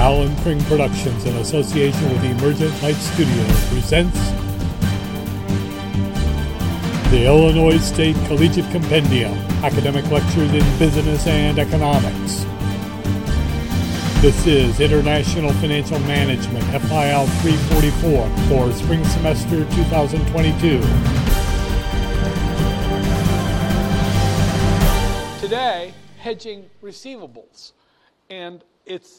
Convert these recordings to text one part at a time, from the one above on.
Alan Pring Productions, in association with the Emergent Light Studio, presents the Illinois State Collegiate Compendium, Academic Lectures in Business and Economics. This is International Financial Management, FIL 344, for spring semester 2022. Today, hedging receivables. And it's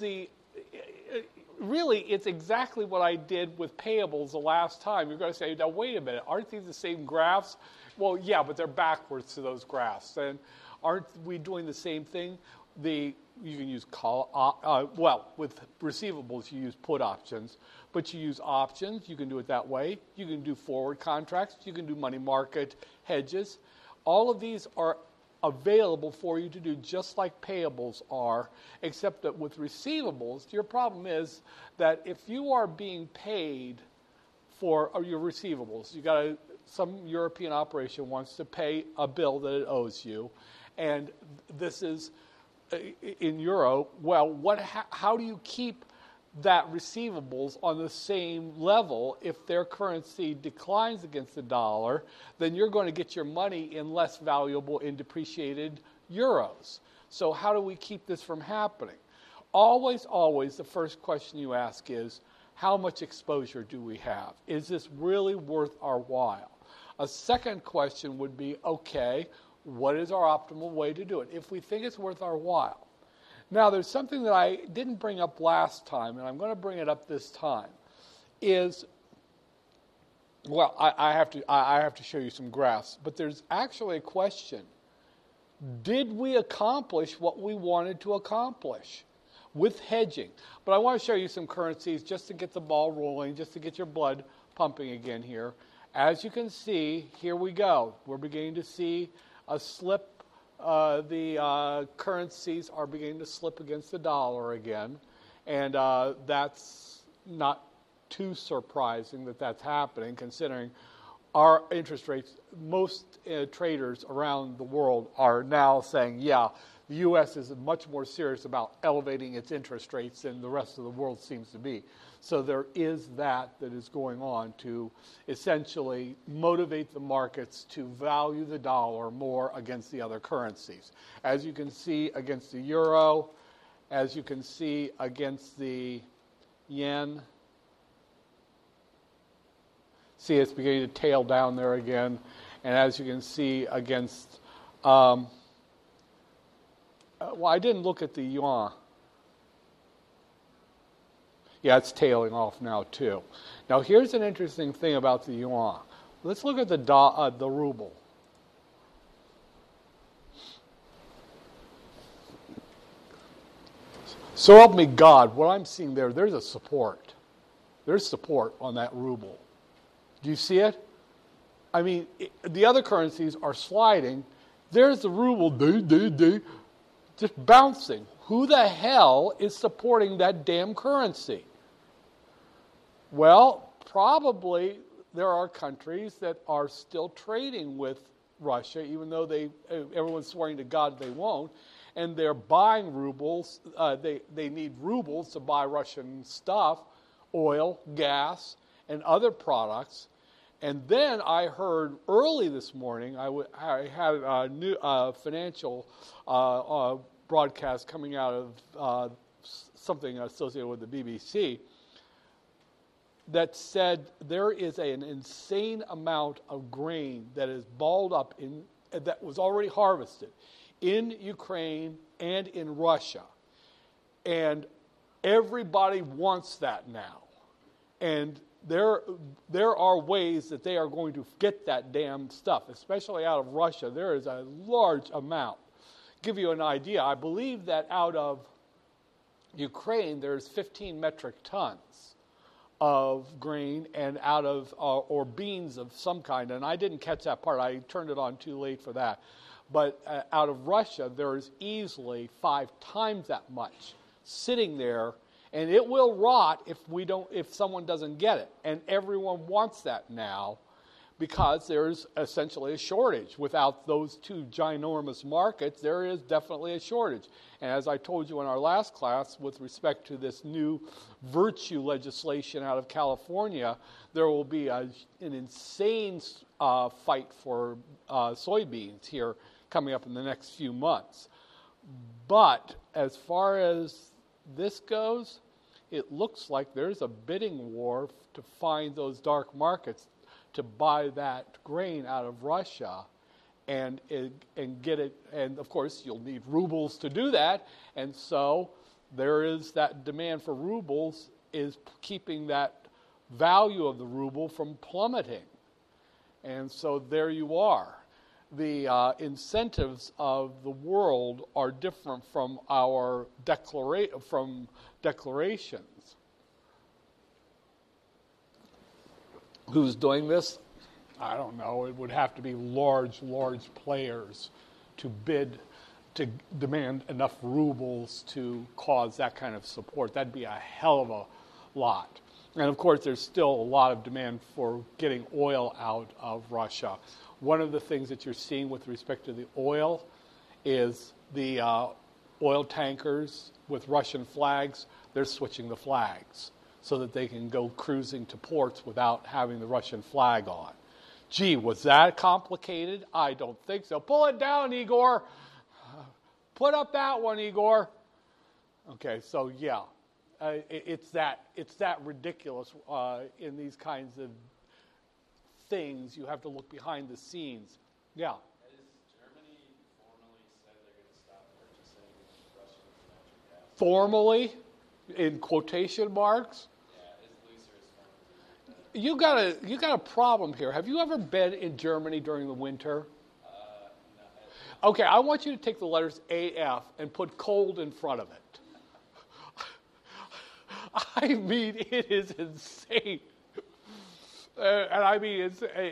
exactly what I did with payables the last time. You're going to say, now wait a minute, aren't these the same graphs? Well, yeah, but they're backwards to those graphs. And aren't we doing the same thing? You can use with receivables you use put options, but you use options. You can do it that way. You can do forward contracts. You can do money market hedges. All of these are available for you to do just like payables are, except that with receivables, your problem is that if you are being paid for your receivables, some European operation wants to pay a bill that it owes you, and this is in euro. Well, how do you keep that receivables on the same level? If their currency declines against the dollar, then you're going to get your money in less valuable in depreciated euros. So how do we keep this from happening? Always, the first question you ask is, how much exposure do we have? Is this really worth our while? A second question would be, okay, what is our optimal way to do it? If we think it's worth our while. Now, there's something that I didn't bring up last time, and I'm going to bring it up this time. I have to show you some graphs, but there's actually a question. Did we accomplish what we wanted to accomplish with hedging? But I want to show you some currencies just to get the ball rolling, just to get your blood pumping again here. As you can see, here we go. We're beginning to see a slip. The currencies are beginning to slip against the dollar again, and that's not too surprising that that's happening, considering our interest rates. Most traders around the world are now saying, yeah, the U.S. is much more serious about elevating its interest rates than the rest of the world seems to be. So there is that is going on to essentially motivate the markets to value the dollar more against the other currencies. As you can see against the euro, as you can see against the yen. See, it's beginning to tail down there again. And as you can see against, I didn't look at the yuan. Yeah, it's tailing off now too. Now here's an interesting thing about the yuan. Let's look at the ruble. So help me God, what I'm seeing there's a support. There's support on that ruble. Do you see it? I mean, the other currencies are sliding. There's the ruble, just bouncing. Who the hell is supporting that damn currency? Well, probably there are countries that are still trading with Russia, even though everyone's swearing to God they won't, and they're buying rubles. They need rubles to buy Russian stuff, oil, gas, and other products. And then I heard early this morning, I had a new financial broadcast coming out of something associated with the BBC, that said there is an insane amount of grain that is balled up that was already harvested in Ukraine and in Russia. And everybody wants that now. And there are ways that they are going to get that damn stuff, especially out of Russia. There is a large amount. Give you an idea, I believe that out of Ukraine there's 15 metric tons of grain, and out of or beans of some kind, and I didn't catch that part. I turned it on too late for that. But out of Russia, there is easily 5 times that much sitting there, and it will rot if someone doesn't get it. And everyone wants that now, because there's essentially a shortage. Without those two ginormous markets, there is definitely a shortage. And as I told you in our last class, with respect to this new virtue legislation out of California, there will be an insane fight for soybeans here coming up in the next few months. But as far as this goes, it looks like there's a bidding war to find those dark markets to buy that grain out of Russia and get it. And of course, you'll need rubles to do that. And so there is that demand for rubles is keeping that value of the ruble from plummeting. And so there you are. The incentives of the world are different from our declarations. Who's doing this? I don't know. It would have to be large players to demand enough rubles to cause that kind of support. That'd be a hell of a lot. And of course, there's still a lot of demand for getting oil out of Russia. One of the things that you're seeing with respect to the oil is the oil tankers with Russian flags, they're switching the flags so that they can go cruising to ports without having the Russian flag on. Gee, was that complicated? I don't think so. Pull it down, Igor. Put up that one, Igor. Okay, so yeah, it's that ridiculous in these kinds of things. You have to look behind the scenes. Yeah. Has Germany formally said they're going to stop purchasing Russian natural gas? Formally, in quotation marks. Yeah, as loose or as firm. You got a problem here. Have you ever been in Germany during the winter? No. Okay, I want you to take the letters AF and put cold in front of it. I mean, it is insane. And I mean,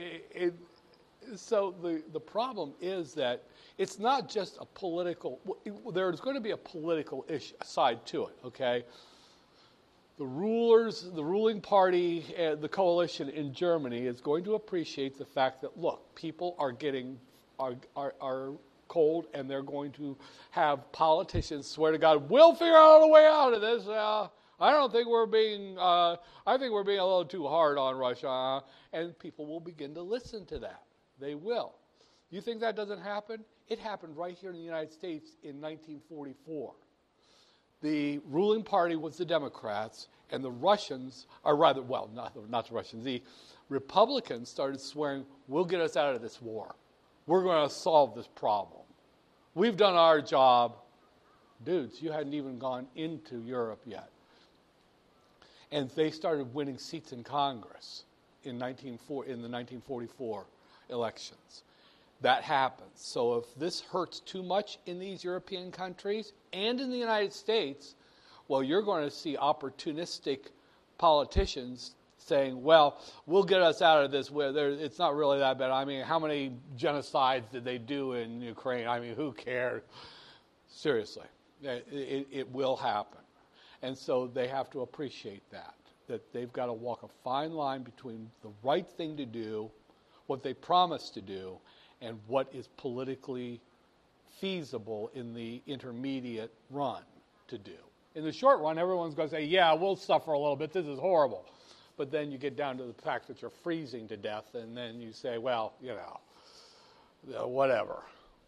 so the problem is that it's not just a political, there's going to be a political side to it, okay? The ruling party, the coalition in Germany is going to appreciate the fact that, look, people are getting, are cold, and they're going to have politicians swear to God, we'll figure out a way out of this. I don't think we're being, I think we're being a little too hard on Russia. And people will begin to listen to that. They will. You think that doesn't happen? It happened right here in the United States in 1944. The ruling party was the Democrats, and the Russians, or rather, well, not the Russians, the Republicans started swearing, we'll get us out of this war. We're going to solve this problem. We've done our job. Dudes, you hadn't even gone into Europe yet. And they started winning seats in Congress in the 1944 elections. That happens. So if this hurts too much in these European countries and in the United States, well, you're going to see opportunistic politicians saying, well, we'll get us out of this. It's not really that bad. I mean, how many genocides did they do in Ukraine? I mean, who cares? Seriously, it will happen. And so they have to appreciate that they've got to walk a fine line between the right thing to do, what they promised to do, and what is politically feasible in the intermediate run to do. In the short run, everyone's going to say, yeah, we'll suffer a little bit, this is horrible. But then you get down to the fact that you're freezing to death, and then you say, well, whatever.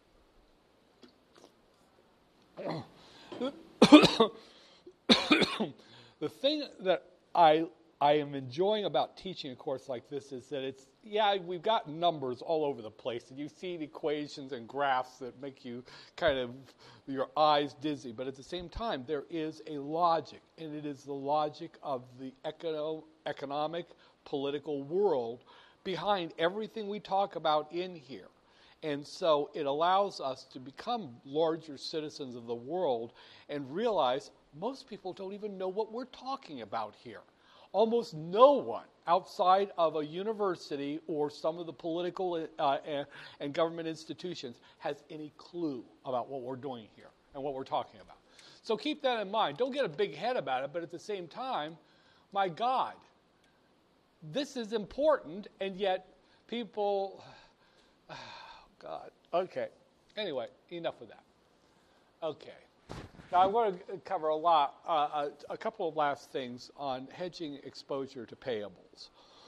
The thing that I am enjoying about teaching a course like this is that we've got numbers all over the place, and you see equations and graphs that make you kind of, your eyes dizzy, but at the same time, there is a logic, and it is the logic of the economic, political world behind everything we talk about in here. And so it allows us to become larger citizens of the world and realize most people don't even know what we're talking about here. Almost no one outside of a university or some of the political and government institutions has any clue about what we're doing here and what we're talking about. So keep that in mind. Don't get a big head about it, but at the same time, my God, this is important, and yet People, oh God. Okay. Anyway, enough of that. Okay. Now I'm going to cover a couple of last things on hedging exposure to payables.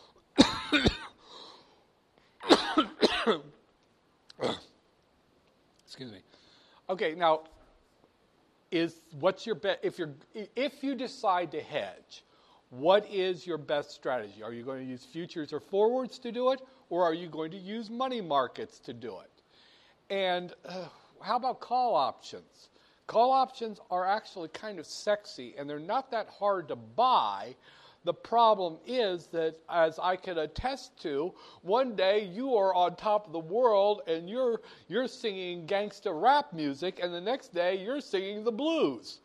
Excuse me. Okay, now what's your bet if you decide to hedge, what is your best strategy? Are you going to use futures or forwards to do it, or are you going to use money markets to do it? And how about call options? Call options are actually kind of sexy, and they're not that hard to buy. The problem is that, as I can attest to, one day you are on top of the world and you're singing gangsta rap music, and the next day you're singing the blues.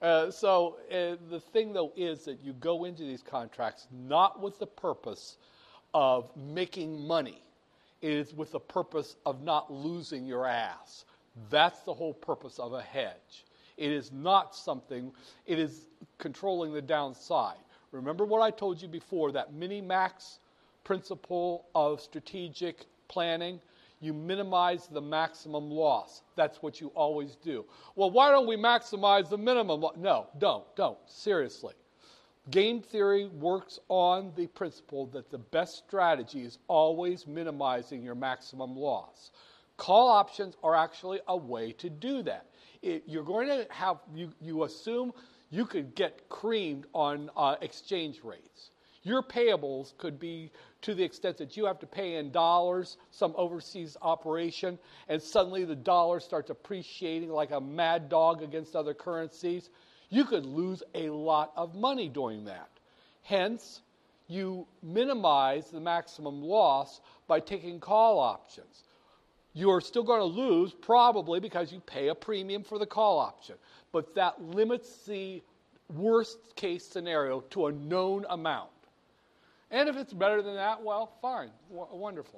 So the thing, though, is that you go into these contracts not with the purpose of making money. It is with the purpose of not losing your ass. That's the whole purpose of a hedge. It is not something, it is controlling the downside. Remember what I told you before, that mini-max principle of strategic planning? You minimize the maximum loss. That's what you always do. Well, why don't we maximize the minimum loss? No, don't. Seriously. Game theory works on the principle that the best strategy is always minimizing your maximum loss. Call options are actually a way to do that. You're going to have, you assume you could get creamed on exchange rates. Your payables could be to the extent that you have to pay in dollars, some overseas operation, and suddenly the dollar starts appreciating like a mad dog against other currencies. You could lose a lot of money doing that. Hence, you minimize the maximum loss by taking call options. You're still going to lose probably because you pay a premium for the call option, but that limits the worst case scenario to a known amount. And if it's better than that, well, fine, wonderful.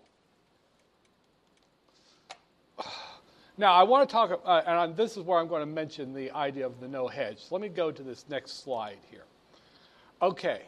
Now, I want to talk, and this is where I'm going to mention the idea of the no hedge. So let me go to this next slide here. Okay.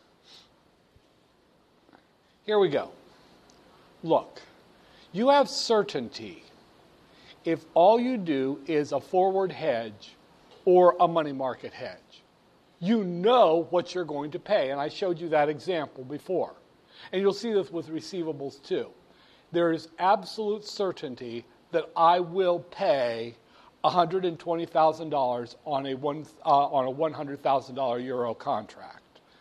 Here we go. Look, you have certainty if all you do is a forward hedge or a money market hedge. You know what you're going to pay, and I showed you that example before. And you'll see this with receivables too. There is absolute certainty that I will pay $120,000 on a $100,000 euro contract.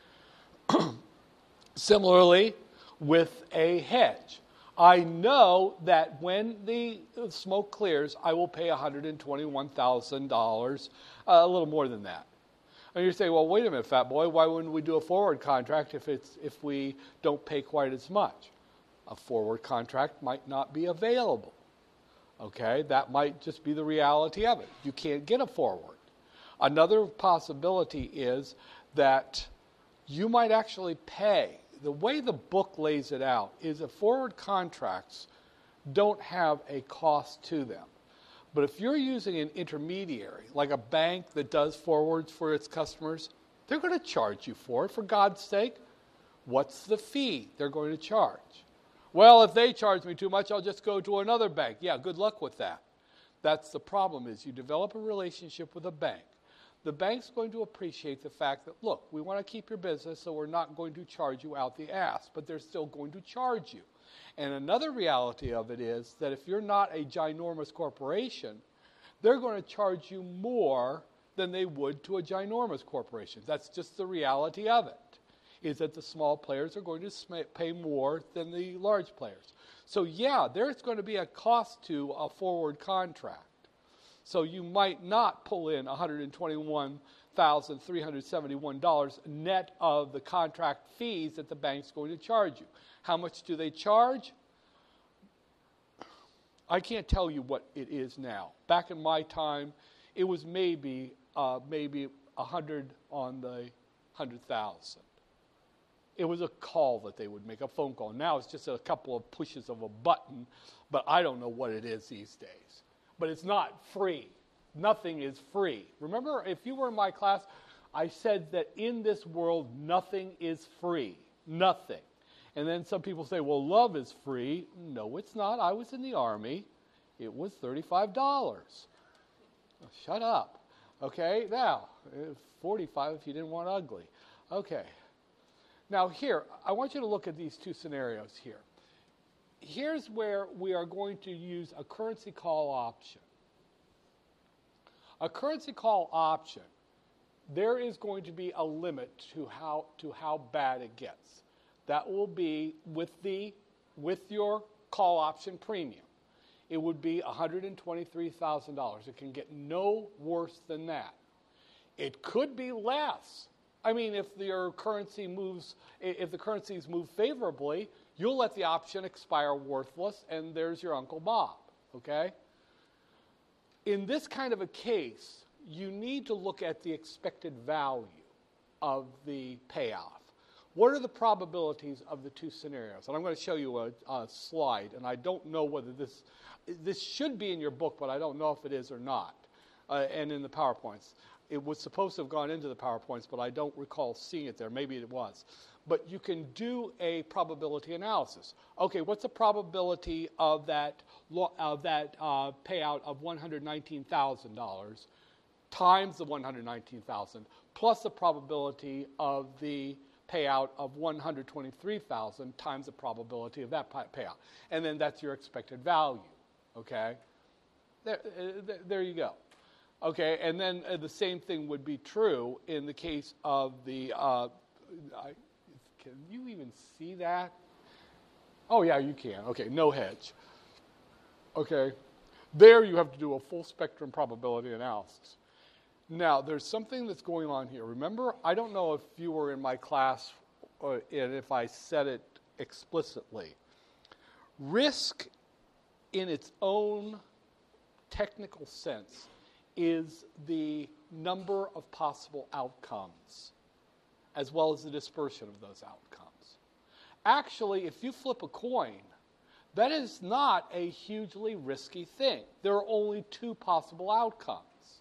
Similarly, with a hedge, I know that when the smoke clears, I will pay $121,000, a little more than that. And you say, well, wait a minute, fat boy, why wouldn't we do a forward contract if we don't pay quite as much? A forward contract might not be available. Okay, that might just be the reality of it. You can't get a forward. Another possibility is that you might actually pay. The way the book lays it out is that forward contracts don't have a cost to them. But if you're using an intermediary, like a bank that does forwards for its customers, they're going to charge you for it, for God's sake. What's the fee they're going to charge? Well, if they charge me too much, I'll just go to another bank. Yeah, good luck with that. That's the problem, is you develop a relationship with a bank. The bank's going to appreciate the fact that, look, we want to keep your business, so we're not going to charge you out the ass, but they're still going to charge you. And another reality of it is that if you're not a ginormous corporation, they're going to charge you more than they would to a ginormous corporation. That's just the reality of it, is that the small players are going to pay more than the large players. So yeah, there's going to be a cost to a forward contract. So you might not pull in $121,371 net of the contract fees that the bank's going to charge you. How much do they charge? I can't tell you what it is now. Back in my time, it was maybe 100 on the 100,000. It was a call that they would make, a phone call. Now it's just a couple of pushes of a button, but I don't know what it is these days. But it's not free. Nothing is free. Remember, if you were in my class, I said that in this world, nothing is free. Nothing. And then some people say, well, love is free. No, it's not. I was in the Army. It was $35. Oh, shut up. Okay, now, 45 if you didn't want ugly. Okay. Now here, I want you to look at these two scenarios here. Here's where we are going to use a currency call option. A currency call option, there is going to be a limit to how bad it gets. That will be with your call option premium. It would be $123,000. It can get no worse than that. It could be less. I mean, if the currencies move favorably, you'll let the option expire worthless, and there's your Uncle Bob, okay? In this kind of a case, you need to look at the expected value of the payoff. What are the probabilities of the two scenarios? And I'm going to show you a slide, and I don't know whether this should be in your book, but I don't know if it is or not, and in the PowerPoints. It was supposed to have gone into the PowerPoints, but I don't recall seeing it there. Maybe it was. But you can do a probability analysis. Okay, what's the probability of that payout of $119,000 times the $119,000 plus the probability of the payout of $123,000 times the probability of that payout, and then that's your expected value. Okay, there you go. Okay, and then the same thing would be true in the case of the. Can you even see that? Oh yeah, you can. Okay, no hedge. Okay, there you have to do a full spectrum probability analysis. Now, there's something that's going on here. Remember, I don't know if you were in my class and if I said it explicitly. Risk in its own technical sense is the number of possible outcomes as well as the dispersion of those outcomes. Actually, if you flip a coin, that is not a hugely risky thing. There are only two possible outcomes.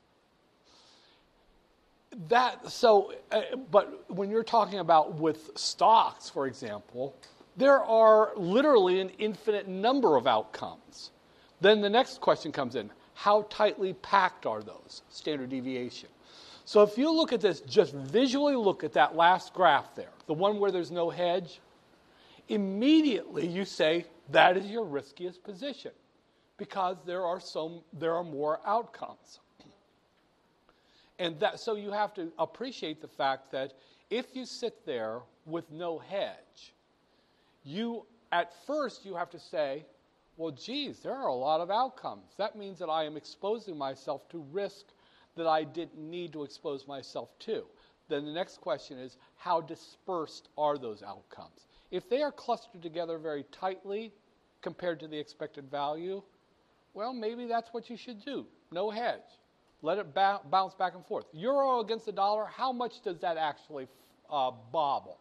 But when you're talking about with stocks, for example, there are literally an infinite number of outcomes. Then the next question comes in. How tightly packed are those? Standard deviation. So if you look at this, just visually look at that last graph there, the one where there's no hedge, immediately you say that is your riskiest position because there are more outcomes. And so you have to appreciate the fact that if you sit there with no hedge, at first you have to say, well, geez, there are a lot of outcomes. That means that I am exposing myself to risk that I didn't need to expose myself to. Then the next question is, how dispersed are those outcomes? If they are clustered together very tightly compared to the expected value, well, maybe that's what you should do. No hedge. Let it bounce back and forth. Euro against the dollar, how much does that actually bobble?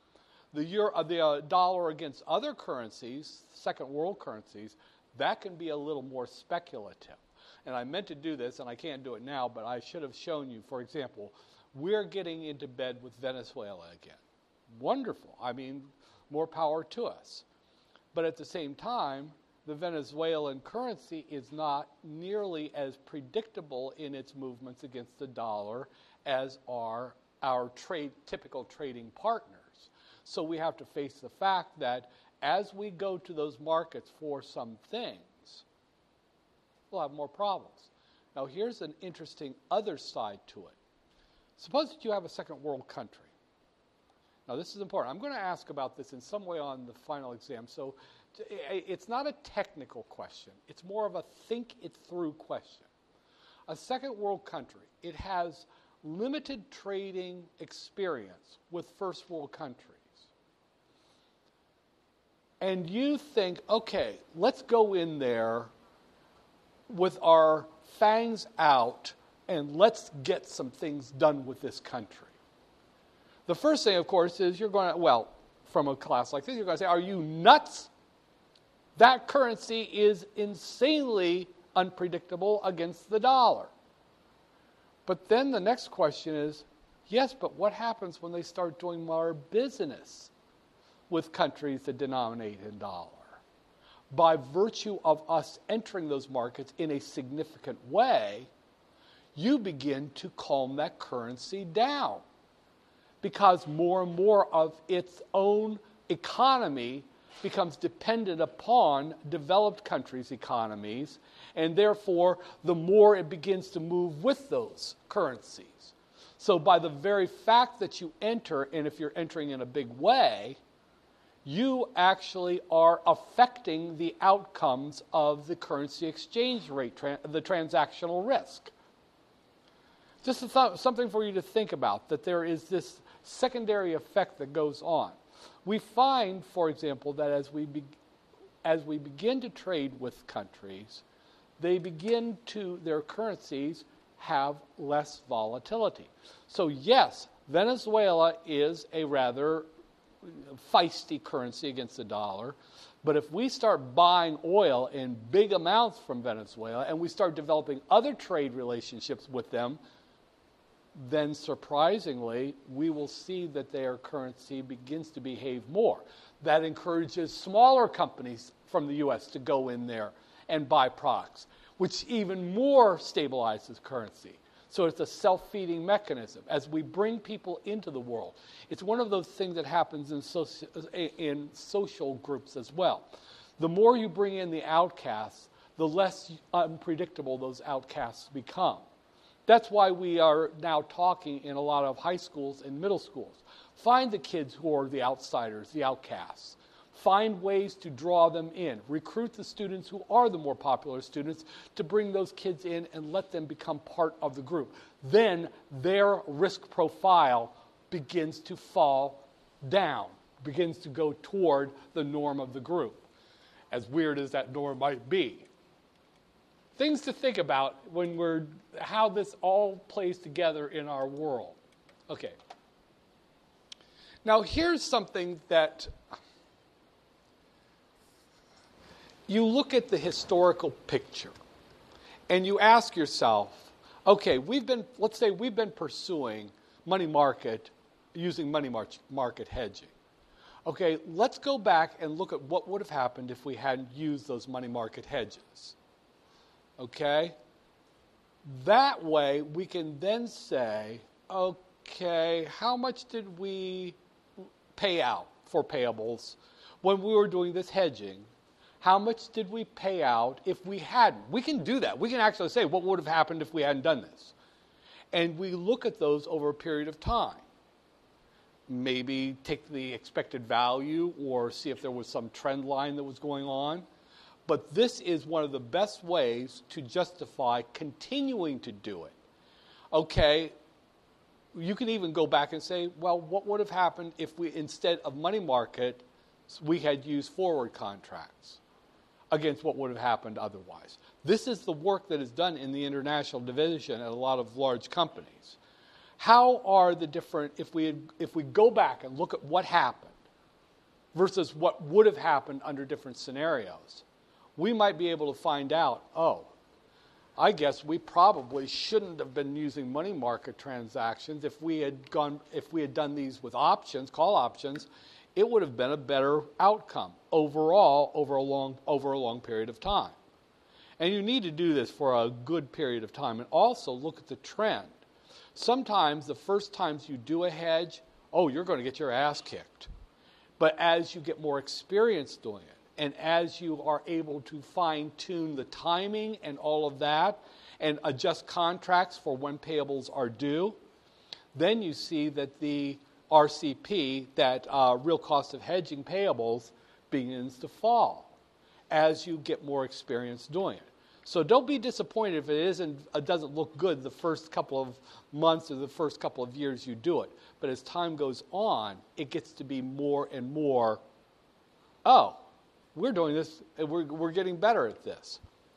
The dollar against other currencies, second world currencies, that can be a little more speculative. And I meant to do this, and I can't do it now, but I should have shown you, for example, we're getting into bed with Venezuela again. Wonderful. I mean, more power to us. But at the same time, the Venezuelan currency is not nearly as predictable in its movements against the dollar as are our typical trading partners. So we have to face the fact that as we go to those markets for some things, we'll have more problems. Now here's an interesting other side to it. Suppose that you have a second world country. Now this is important. I'm going to ask about this in some way on the final exam. So it's not a technical question. It's more of a think it through question. A second world country, it has limited trading experience with first world countries. And you think, okay, let's go in there with our fangs out and let's get some things done with this country. The first thing, of course, is you're going to, from a class like this, you're going to say, are you nuts? That currency is insanely unpredictable against the dollar. But then the next question is, yes, but what happens when they start doing more business? with countries that denominate in dollar. By virtue of us entering those markets in a significant way, you begin to calm that currency down because more and more of its own economy becomes dependent upon developed countries' economies, and therefore the more it begins to move with those currencies. So by the very fact that you enter, and if you're entering in a big way, you actually are affecting the outcomes of the currency exchange rate, the transactional risk. Just something for you to think about, that there is this secondary effect that goes on. We find, for example, that as we begin to trade with countries, their currencies have less volatility. So yes, Venezuela is a rather feisty currency against the dollar, but if we start buying oil in big amounts from Venezuela and we start developing other trade relationships with them, then surprisingly, we will see that their currency begins to behave more. That encourages smaller companies from the U.S. to go in there and buy products, which even more stabilizes currency. So it's a self-feeding mechanism. As we bring people into the world, it's one of those things that happens in social groups as well. The more you bring in the outcasts, the less unpredictable those outcasts become. That's why we are now talking in a lot of high schools and middle schools. Find the kids who are the outsiders, the outcasts. Find ways to draw them in. Recruit the students who are the more popular students to bring those kids in and let them become part of the group. Then their risk profile begins to fall down, begins to go toward the norm of the group, as weird as that norm might be. Things to think about when how this all plays together in our world. Okay. Now here's something that you look at the historical picture and you ask yourself, okay, let's say we've been pursuing using money market hedging. Okay, let's go back and look at what would have happened if we hadn't used those money market hedges. Okay? That way, we can then say, okay, how much did we pay out for payables when we were doing this hedging? How much did we pay out if we hadn't? We can do that. We can actually say what would have happened if we hadn't done this. And we look at those over a period of time. Maybe take the expected value or see if there was some trend line that was going on. But this is one of the best ways to justify continuing to do it. Okay, you can even go back and say, well, what would have happened if we, instead of money market, we had used forward contracts against what would have happened otherwise? This is the work that is done in the international division at a lot of large companies. How are the different, if we go back and look at what happened versus what would have happened under different scenarios, we might be able to find out, I guess we probably shouldn't have been using money market transactions. If we had done these with options, call options, it would have been a better outcome overall over a long period of time. And you need to do this for a good period of time and also look at the trend. Sometimes the first times you do a hedge, you're going to get your ass kicked. But as you get more experience doing it, and as you are able to fine-tune the timing and all of that, and adjust contracts for when payables are due, then you see that the RCP, that real cost of hedging payables, begins to fall as you get more experience doing it. So don't be disappointed if it doesn't look good the first couple of months or the first couple of years you do it. But as time goes on, it gets to be more and more, we're doing this, and we're getting better at this.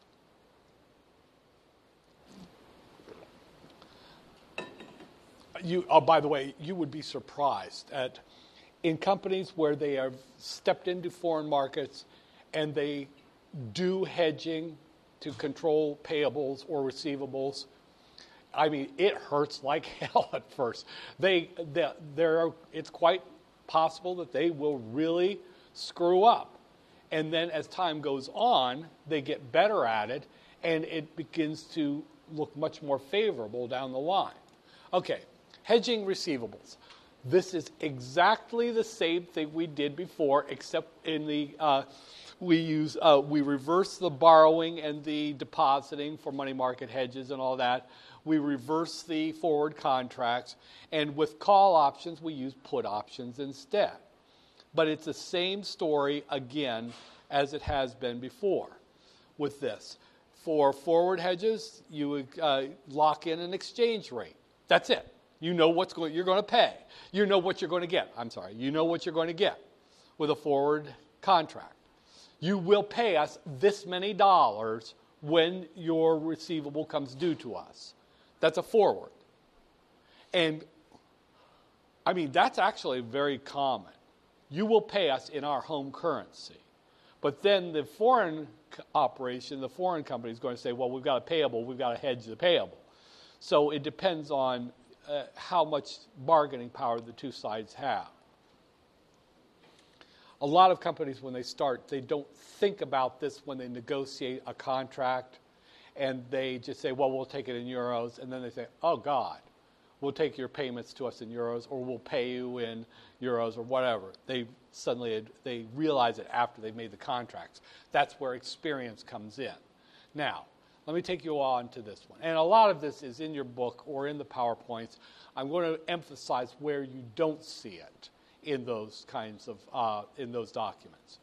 By the way, you would be surprised at in companies where they have stepped into foreign markets and they do hedging to control payables or receivables. I mean, it hurts like hell at first. It's quite possible that they will really screw up. And then as time goes on, they get better at it, and it begins to look much more favorable down the line. Okay, hedging receivables. This is exactly the same thing we did before, except in the we reverse the borrowing and the depositing for money market hedges and all that. We reverse the forward contracts, and with call options, we use put options instead. But it's the same story again as it has been before with this. For forward hedges, you would lock in an exchange rate. That's it. You know you're going to pay. You know what you're going to get. You know what you're going to get with a forward contract. You will pay us this many dollars when your receivable comes due to us. That's a forward. And, that's actually very common. You will pay us in our home currency. But then the foreign operation, the foreign company is going to say, well, we've got a payable, we've got to hedge the payable. So it depends on how much bargaining power the two sides have. A lot of companies, when they start, they don't think about this when they negotiate a contract, and they just say, well, we'll take it in euros, and then they say, oh, God, we'll take your payments to us in euros, or we'll pay you in euros, or whatever. They realize it after they've made the contracts. That's where experience comes in. Now, let me take you on to this one. And a lot of this is in your book or in the PowerPoints. I'm going to emphasize where you don't see it in those kinds of, in those documents.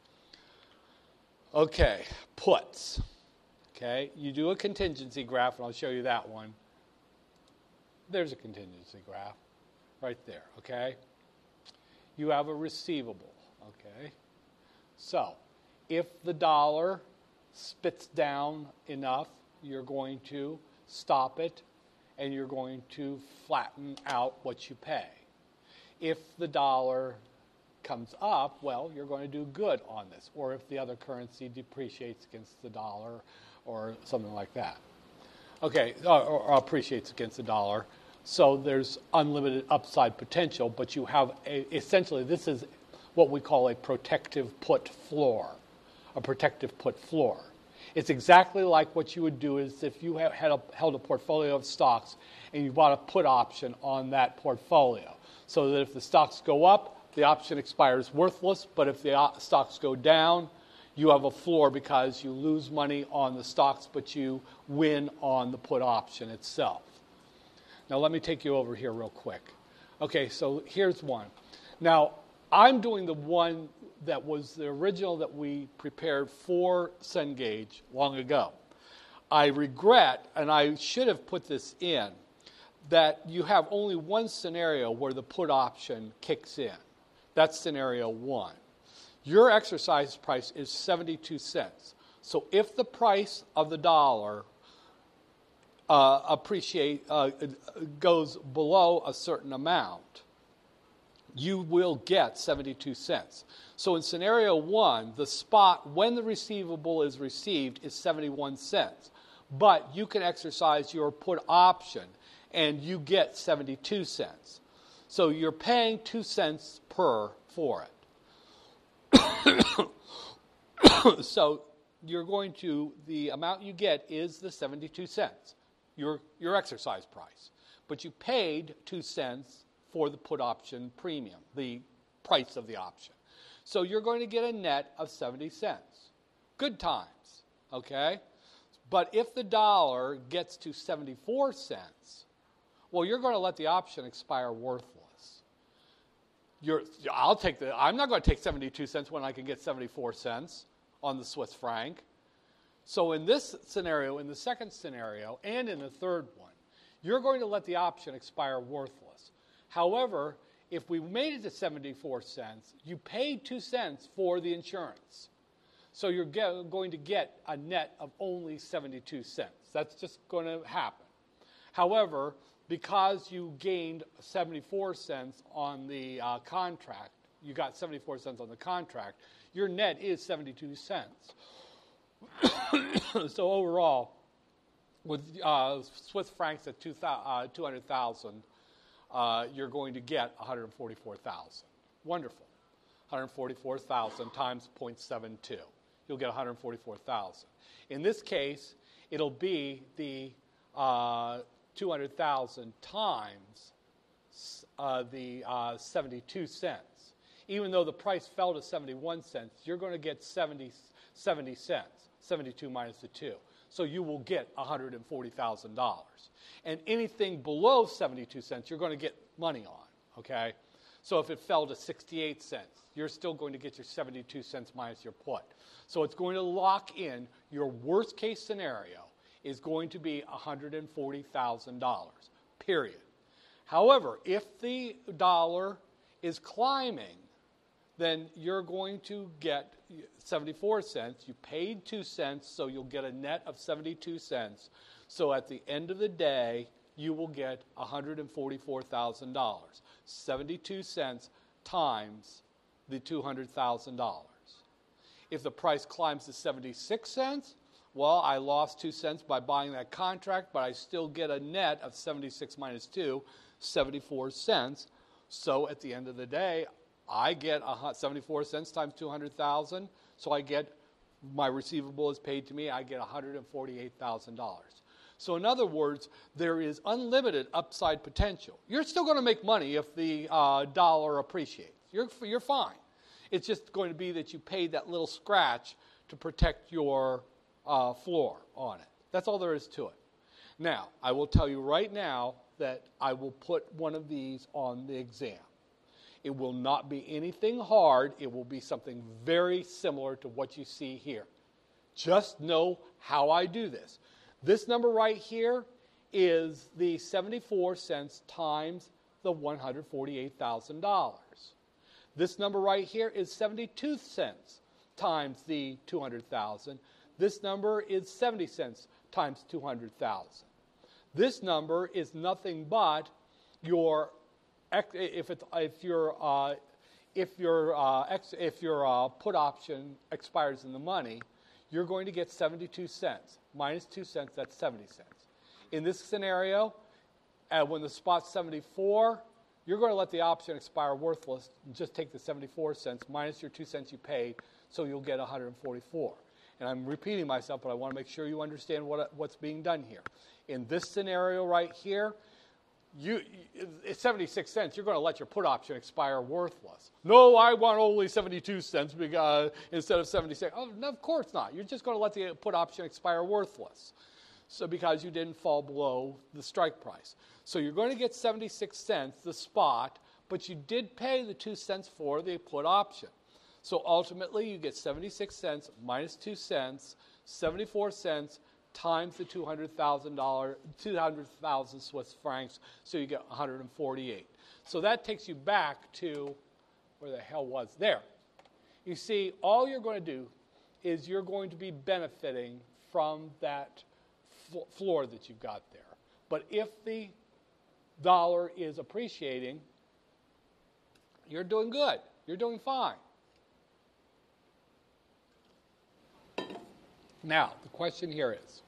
Okay, puts. Okay, you do a contingency graph, and I'll show you that one. There's a contingency graph right there, okay? You have a receivable, okay? So, if the dollar spits down enough, you're going to stop it, and you're going to flatten out what you pay. If the dollar comes up, well, you're going to do good on this. Or if the other currency depreciates against the dollar or something like that. Okay, or appreciates against the dollar. So there's unlimited upside potential, but you have essentially, this is what we call a protective put floor, a protective put floor. It's exactly like what you would do is if you held a portfolio of stocks and you bought a put option on that portfolio, so that if the stocks go up, the option expires worthless, but if the stocks go down, you have a floor because you lose money on the stocks, but you win on the put option itself. Now, let me take you over here real quick. Okay, so here's one. Now, I'm doing the one that was the original that we prepared for Cengage long ago. I regret, and I should have put this in, that you have only one scenario where the put option kicks in. That's scenario one. Your exercise price is 72 cents. So if the price of the dollar goes below a certain amount, you will get 72 cents. So in scenario one, the spot when the receivable is received is 71 cents. But you can exercise your put option and you get 72 cents. So you're paying 2 cents for it. So you're going to, the amount you get is the 72 cents, your exercise price. But you paid 2 cents for the put option premium, the price of the option. So you're going to get a net of 70 cents. Good times, okay? But if the dollar gets to 74 cents, well, you're going to let the option expire worthless. I'm not going to take 72 cents when I can get 74 cents on the Swiss franc. So in this scenario, in the second scenario, and in the third one, you're going to let the option expire worthless. However, if we made it to 74 cents, you paid 2 cents for the insurance. So you're going to get a net of only 72 cents. That's just going to happen. However, because you gained 74 cents on the contract, you got 74 cents on the contract, your net is 72 cents. So overall, with Swiss francs at 200,000, you're going to get 144,000. Wonderful. 144,000 times 0.72. You'll get 144,000. In this case, it'll be the 200,000 times the 72 cents. Even though the price fell to 71 cents, you're going to get 70 cents, 72 minus the 2. So you will get $140,000. And anything below 72 cents, you're going to get money on, okay? So if it fell to 68 cents, you're still going to get your 72 cents minus your put. So it's going to lock in your worst case scenario is going to be $140,000, period. However, if the dollar is climbing, then you're going to get 74 cents. You paid 2 cents, so you'll get a net of 72 cents. So at the end of the day, you will get $144,000. 72 cents times the $200,000. If the price climbs to 76 cents, well, I lost 2 cents by buying that contract, but I still get a net of 76 minus 2, 74 cents. So at the end of the day, I get 74 cents times 200,000. So I get, my receivable is paid to me, I get $148,000. So in other words, there is unlimited upside potential. You're still going to make money if the dollar appreciates. You're fine. It's just going to be that you paid that little scratch to protect your floor on it. That's all there is to it. Now, I will tell you right now that I will put one of these on the exam. It will not be anything hard. It will be something very similar to what you see here. Just know how I do this. This number right here is the 74 cents times the $148,000. This number right here is 72 cents times the 200,000. This number is 70 cents times 200,000. This number is nothing but your if your put option expires in the money, you're going to get 72 cents. Minus 2 cents, that's 70 cents. In this scenario, when the spot's 74, you're going to let the option expire worthless and just take the 74 cents minus your 2 cents you paid, so you'll get 144. And I'm repeating myself, but I want to make sure you understand what's being done here. In this scenario right here, it's 76 cents. You're going to let your put option expire worthless. No, I want only 72 cents because, instead of 76. Oh, no, of course not. You're just going to let the put option expire worthless. So because you didn't fall below the strike price. So you're going to get 76 cents, the spot, but you did pay the 2 cents for the put option. So ultimately, you get 76 cents minus 2 cents, 74 cents, times the $200,000 Swiss francs, so you get 148. So that takes you back to where the hell was there. You see, all you're going to do is you're going to be benefiting from that floor that you've got there. But if the dollar is appreciating, you're doing good. You're doing fine. Now, the question here is,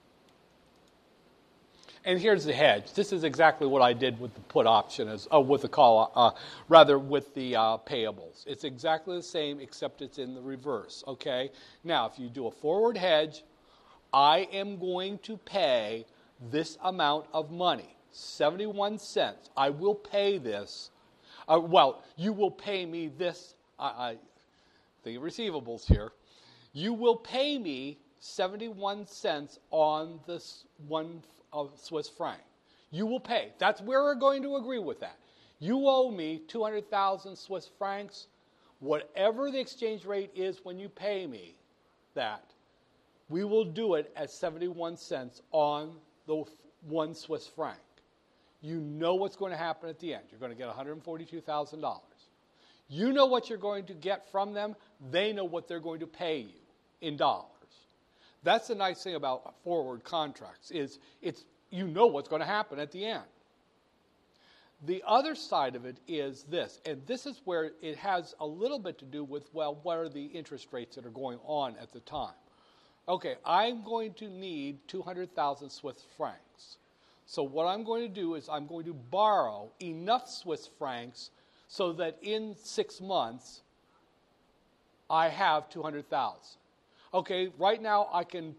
and here's the hedge. This is exactly what I did with the put option, with the call, with the payables. It's exactly the same, except it's in the reverse. Okay. Now, if you do a forward hedge, I am going to pay this amount of money, 71 cents. I will pay this. You will pay me this. The receivables here. You will pay me 71 cents on this one Swiss franc. You will pay. That's where we're going to agree with that. You owe me 200,000 Swiss francs. Whatever the exchange rate is when you pay me that, we will do it at 71 cents on the 1 Swiss franc. You know what's going to happen at the end. You're going to get $142,000. You know what you're going to get from them. They know what they're going to pay you in dollars. That's the nice thing about forward contracts is you know what's going to happen at the end. The other side of it is this, and this is where it has a little bit to do with, what are the interest rates that are going on at the time? Okay, I'm going to need 200,000 Swiss francs. So what I'm going to do is I'm going to borrow enough Swiss francs so that in 6 months, I have 200,000. Okay, right now I can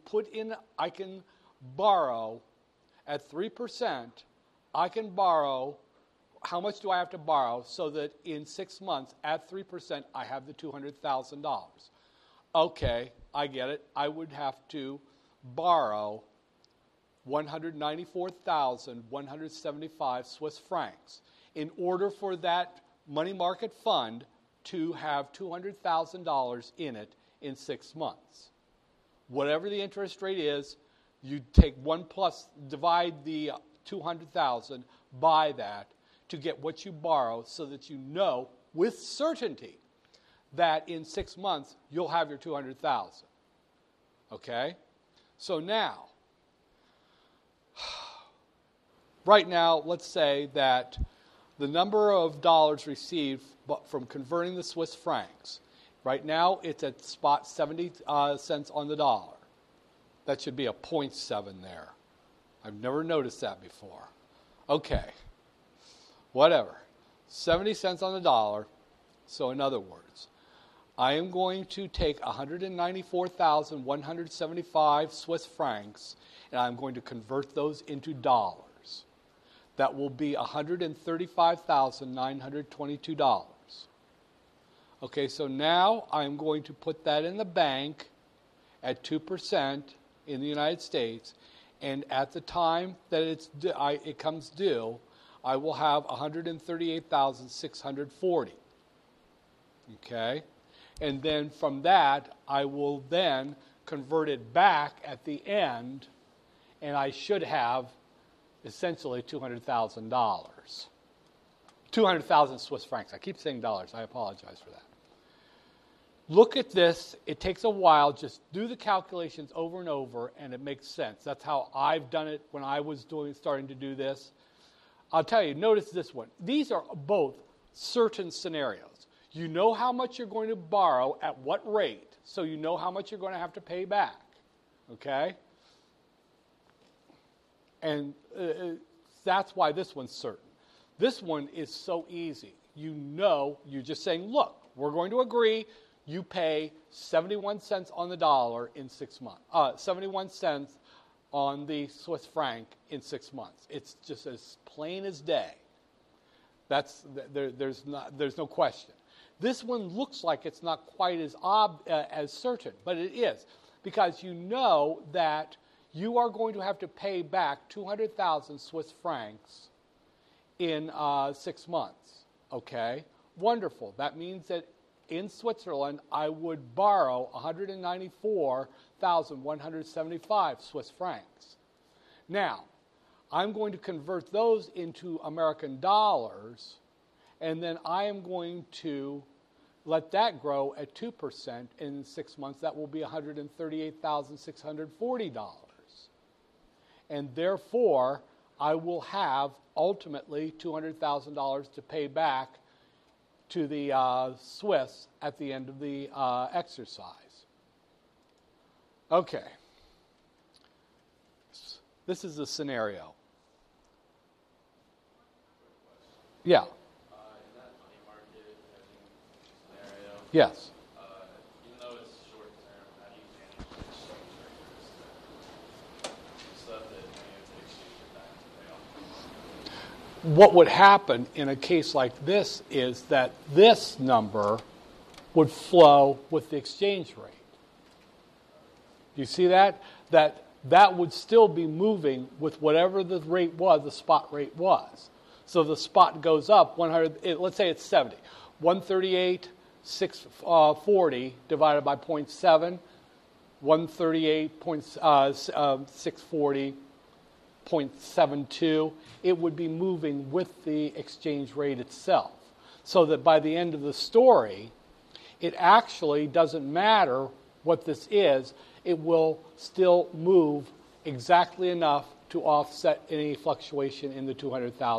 borrow at 3%. I can borrow, how much do I have to borrow so that in 6 months at 3% I have the $200,000? Okay, I get it. I would have to borrow 194,175 Swiss francs in order for that money market fund to have $200,000 in it in 6 months. Whatever the interest rate is, you take 1 plus, divide the 200,000 by that to get what you borrow so that you know with certainty that in 6 months you'll have your 200,000. Okay? So now, right now, let's say that the number of dollars received from converting the Swiss francs, right now it's at spot 70 cents on the dollar. That should be a 0.7 there. I've never noticed that before. Okay, whatever. 70 cents on the dollar. So in other words, I am going to take 194,175 Swiss francs and I'm going to convert those into dollars. That will be $135,922. Okay, so now I'm going to put that in the bank at 2% in the United States, and at the time that it comes due, I will have 138,640. Okay, and then from that, I will then convert it back at the end, and I should have essentially $200,000. 200,000 Swiss francs. I keep saying dollars. I apologize for that. Look at this. It takes a while. Just do the calculations over and over, and it makes sense. That's how I've done it when I was starting to do this. I'll tell you, notice this one. These are both certain scenarios. You know how much you're going to borrow at what rate, so you know how much you're going to have to pay back. Okay? And that's why this one's certain. This one is so easy. You know, you're just saying, look, we're going to agree you pay 71 cents on the dollar in 6 months. 71 cents on the Swiss franc in 6 months. It's just as plain as day. There's no question. This one looks like it's not quite as certain, but it is, because you know that you are going to have to pay back 200,000 Swiss francs in 6 months. Okay? Wonderful. That means that in Switzerland, I would borrow 194,175 Swiss francs. Now, I'm going to convert those into American dollars, and then I am going to let that grow at 2% in 6 months. That will be $138,640. And therefore, I will have ultimately $200,000 to pay back to the Swiss at the end of the exercise. Okay. This is the scenario. Yeah. In that money market scenario, Yes. even though it's short term, how do you manage the exchange rate risk? Stuff that may have to exchange it back to pay off. What would happen in a case like this is that this number would flow with the exchange rate. Do you see that? That would still be moving with whatever the rate was, the spot rate was. So the spot goes up 100. Let's say it's 70. 138,640 divided by 0.7. 138,640. 0.72, it would be moving with the exchange rate itself. So that by the end of the story, it actually doesn't matter what this is, it will still move exactly enough to offset any fluctuation in the $200,000. I mean, when you're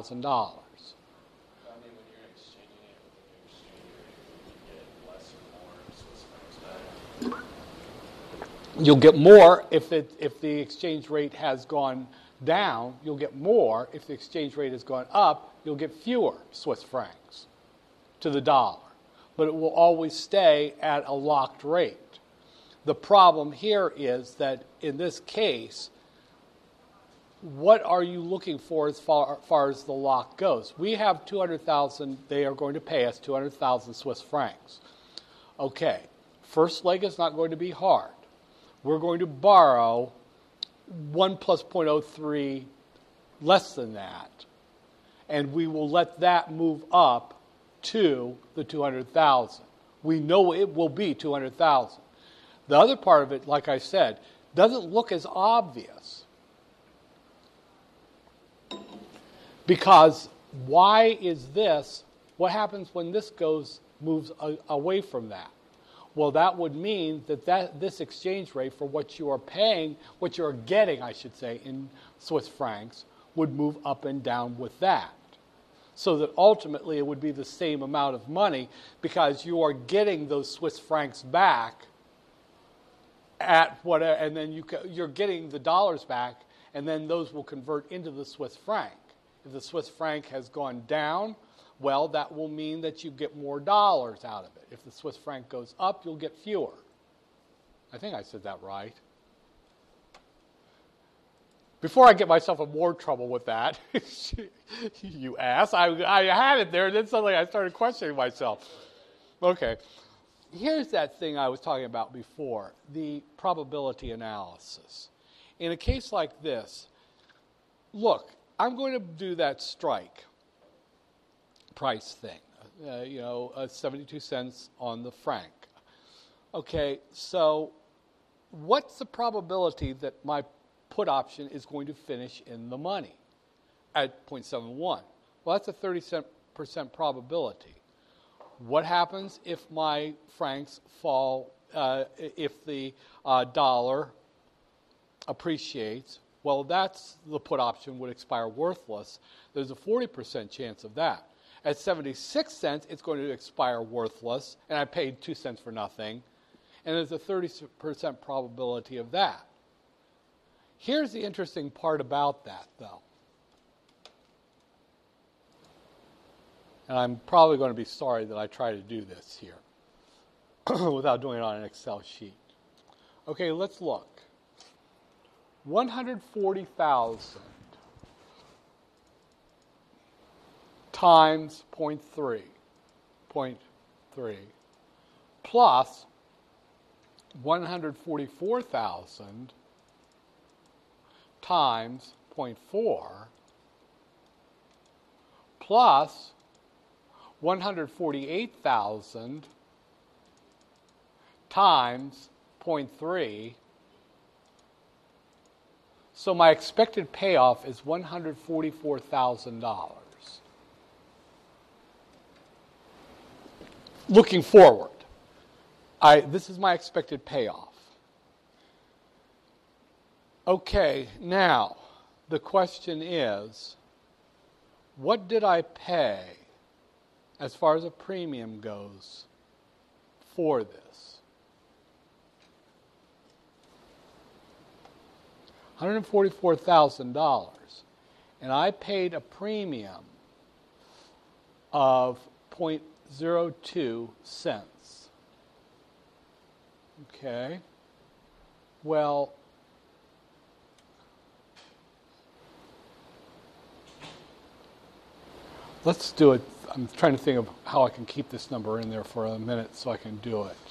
exchanging it with a new exchange rate, you get less or more Swiss francs back. You'll get more if the exchange rate has gone down. You'll get more if the exchange rate has gone up. You'll get fewer Swiss francs. to the dollar, but it will always stay at a locked rate. The problem here is that in this case, what are you looking for as far as the lock goes? We have 200,000, they are going to pay us 200,000 Swiss francs. Okay, first leg is not going to be hard. We're going to borrow 1 plus 0.03 less than that, and we will let that move up to the 200,000. We know it will be 200,000. The other part of it, like I said, doesn't look as obvious. Because why is this? What happens when this moves away from that? Well, that would mean that this exchange rate for what you are paying, what you are getting, I should say, in Swiss francs, would move up and down with that. So that ultimately it would be the same amount of money because you are getting those Swiss francs back at whatever, and then you're getting the dollars back, and then those will convert into the Swiss franc. If the Swiss franc has gone down, well, that will mean that you get more dollars out of it. If the Swiss franc goes up, you'll get fewer. I think I said that right. Before I get myself in more trouble with that, you ass, I had it there, and then suddenly I started questioning myself. Okay. Here's that thing I was talking about before, the probability analysis. In a case like this, look, I'm going to do that strike price thing, 72 cents on the franc. Okay, so what's the probability that my put option is going to finish in the money at 0.71? Well, that's a 30% probability. What happens if my francs fall, if the dollar appreciates? Well, that's the put option would expire worthless. There's a 40% chance of that. At 76 cents, it's going to expire worthless, and I paid 2 cents for nothing. And there's a 30% probability of that. Here's the interesting part about that, though. And I'm probably going to be sorry that I try to do this here without doing it on an Excel sheet. Okay, let's look. 140,000 times 0.3 plus 144,000 times 0.4 plus 148,000 times 0.3. So my expected payoff is $144,000. Looking forward, this is my expected payoff. Okay, now the question is, what did I pay as far as a premium goes for this? $144,000, and I paid a premium of 0.02 cents. Okay. Well, let's do it. I'm trying to think of how I can keep this number in there for a minute so I can do it.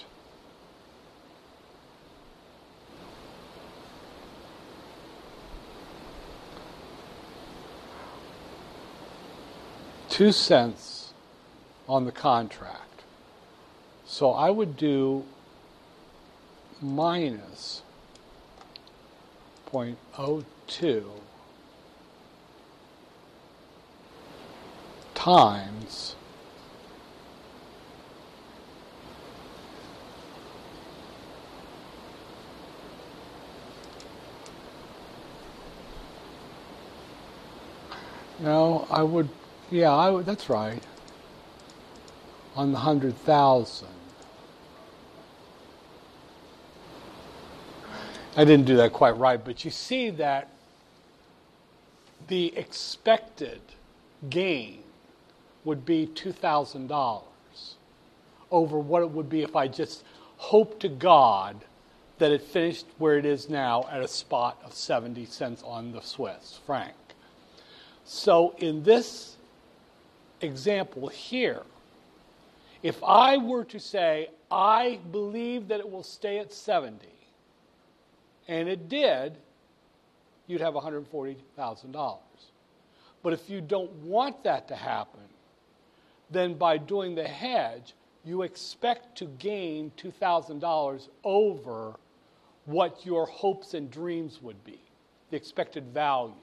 $0.02 on the contract. So I would do minus 0.02 times that's right. On the 100,000. I didn't do that quite right, but you see that the expected gain would be $2,000. over what it would be if I just hoped to God that it finished where it is now at a spot of 70 cents on the Swiss franc. So in this example here, if I were to say, I believe that it will stay at 70, and it did, you'd have $140,000. But if you don't want that to happen, then by doing the hedge, you expect to gain $2,000 over what your hopes and dreams would be, the expected value.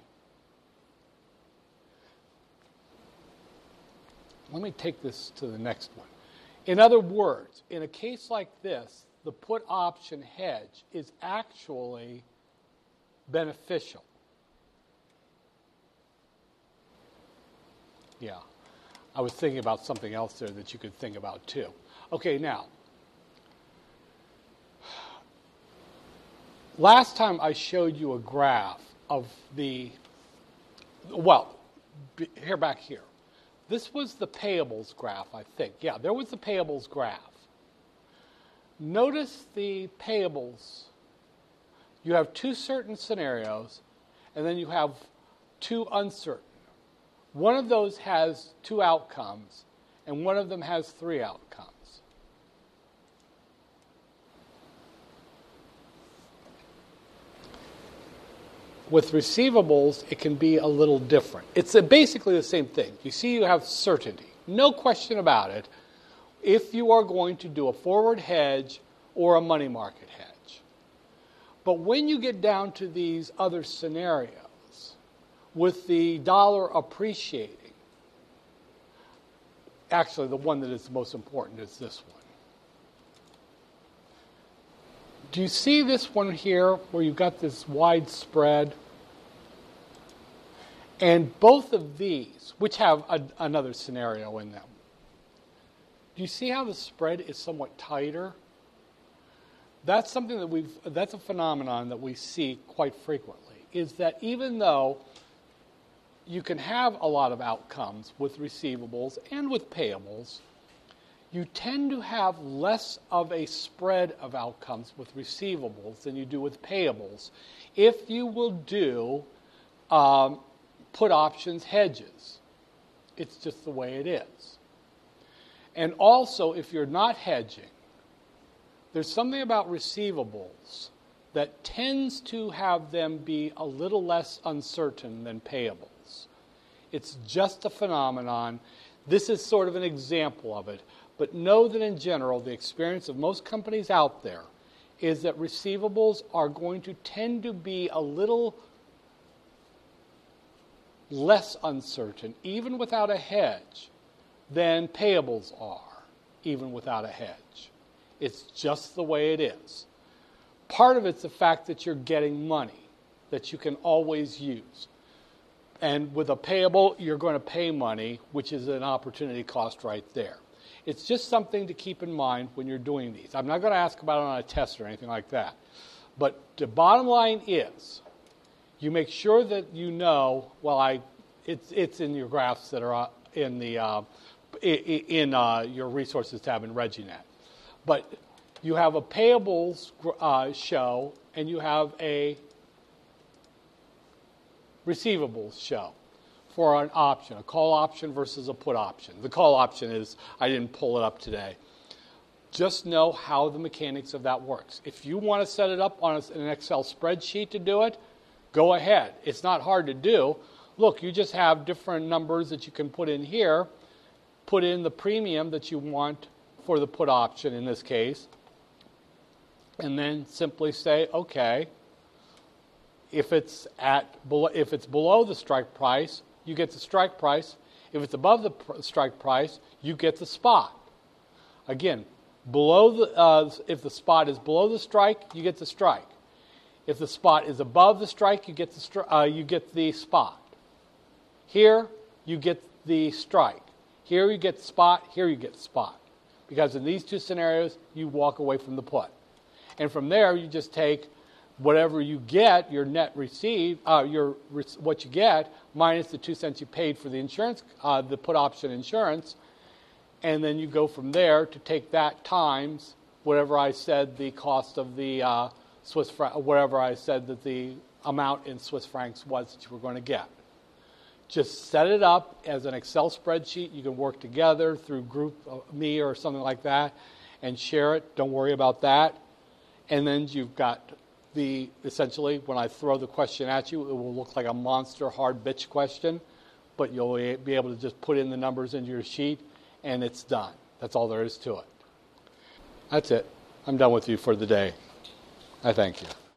Let me take this to the next one. In other words, in a case like this, the put option hedge is actually beneficial. Yeah, I was thinking about something else there that you could think about too. Okay, now, last time I showed you a graph of the, back here. This was the payables graph, I think. Yeah, there was the payables graph. Notice the payables. You have two certain scenarios, and then you have two uncertain. One of those has two outcomes, and one of them has three outcomes. With receivables, it can be a little different. It's basically the same thing. You see, you have certainty. No question about it if you are going to do a forward hedge or a money market hedge. But when you get down to these other scenarios, with the dollar appreciating, actually the one that is the most important is this one. Do you see this one here where you've got this wide spread? And both of these, which have another scenario in them, do you see how the spread is somewhat tighter? That's something that that's a phenomenon that we see quite frequently, is that even though you can have a lot of outcomes with receivables and with payables, you tend to have less of a spread of outcomes with receivables than you do with payables if you will do put options hedges. It's just the way it is. And also, if you're not hedging, there's something about receivables that tends to have them be a little less uncertain than payables. It's just a phenomenon. This is sort of an example of it. But know that in general, the experience of most companies out there is that receivables are going to tend to be a little less uncertain, even without a hedge, than payables are, even without a hedge. It's just the way it is. Part of it's the fact that you're getting money that you can always use. And with a payable, you're going to pay money, which is an opportunity cost right there. It's just something to keep in mind when you're doing these. I'm not going to ask about it on a test or anything like that. But the bottom line is, you make sure that you know, it's in your graphs that are in the your resources tab in ReggieNet. But you have a payables show and you have a receivables show for an option, a call option versus a put option. The call option is, I didn't pull it up today. Just know how the mechanics of that works. If you want to set it up on an Excel spreadsheet to do it, go ahead. It's not hard to do. Look, you just have different numbers that you can put in here. Put in the premium that you want for the put option in this case. And then simply say, okay, if it's below the strike price, you get the strike price. If it's above the strike price, you get the spot. Again, if the spot is below the strike, you get the strike. If the spot is above the strike, you get the spot. Here, you get the strike. Here you get the spot. Here you get the spot. Because in these two scenarios, you walk away from the put. And from there, you just take whatever you get, your net receive, what you get, minus the 2 cents you paid for the insurance, the put option insurance, And then you go from there to take that times whatever I said the cost of the Swiss franc, whatever I said that the amount in Swiss francs was that you were going to get. Just set it up as an Excel spreadsheet. You can work together through GroupMe or something like that and share it. Don't worry about that. And then you've got essentially, when I throw the question at you, it will look like a monster hard bitch question, but you'll be able to just put in the numbers into your sheet, and it's done. That's all there is to it. That's it. I'm done with you for the day. I thank you.